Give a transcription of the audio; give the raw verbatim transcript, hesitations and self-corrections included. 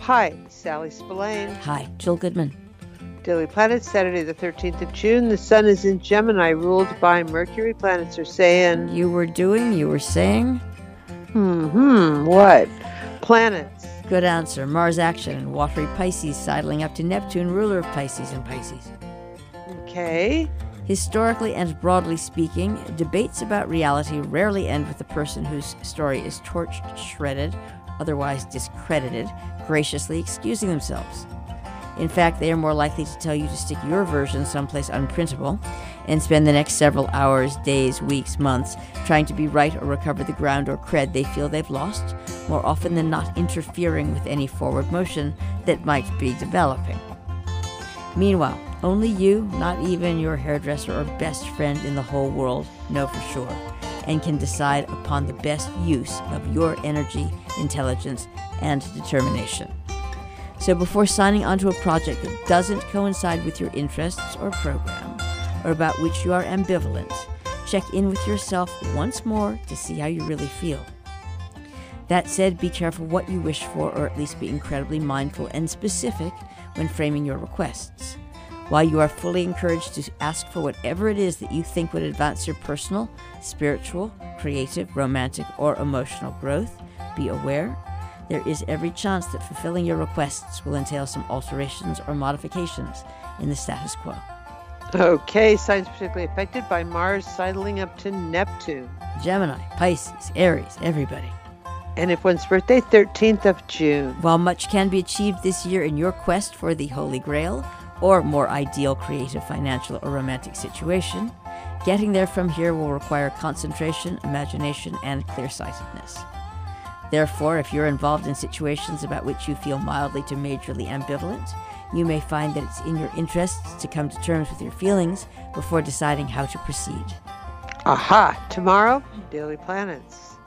Hi, Sally Spillane. Hi, Jill Goodman. Daily Planet, Saturday the thirteenth of June. The sun is in Gemini, ruled by Mercury. Planets are saying... You were doing, you were saying? Hmm, what? Planets. Good answer. Mars action and watery Pisces sidling up to Neptune, ruler of Pisces and Pisces. Okay. Historically and broadly speaking, debates about reality rarely end with the person whose story is torched, shredded, otherwise discredited, graciously excusing themselves. In fact, they are more likely to tell you to stick your version someplace unprintable and spend the next several hours, days, weeks, months trying to be right or recover the ground or cred they feel they've lost, more often than not interfering with any forward motion that might be developing. Meanwhile, only you, not even your hairdresser or best friend in the whole world, know for sure, and can decide upon the best use of your energy, intelligence, and determination. So before signing onto a project that doesn't coincide with your interests or program, or about which you are ambivalent, check in with yourself once more to see how you really feel. That said, be careful what you wish for, or at least be incredibly mindful and specific when framing your requests. While you are fully encouraged to ask for whatever it is that you think would advance your personal, spiritual, creative, romantic, or emotional growth, be aware there is every chance that fulfilling your requests will entail some alterations or modifications in the status quo. Okay, signs particularly affected by Mars sidling up to Neptune. Gemini, Pisces, Aries, everybody. And if one's birthday, thirteenth of June. While much can be achieved this year in your quest for the Holy Grail, or more ideal creative, financial, or romantic situation, getting there from here will require concentration, imagination, and clear-sightedness. Therefore, if you're involved in situations about which you feel mildly to majorly ambivalent, you may find that it's in your interests to come to terms with your feelings before deciding how to proceed. Aha! Tomorrow, Daily Planets.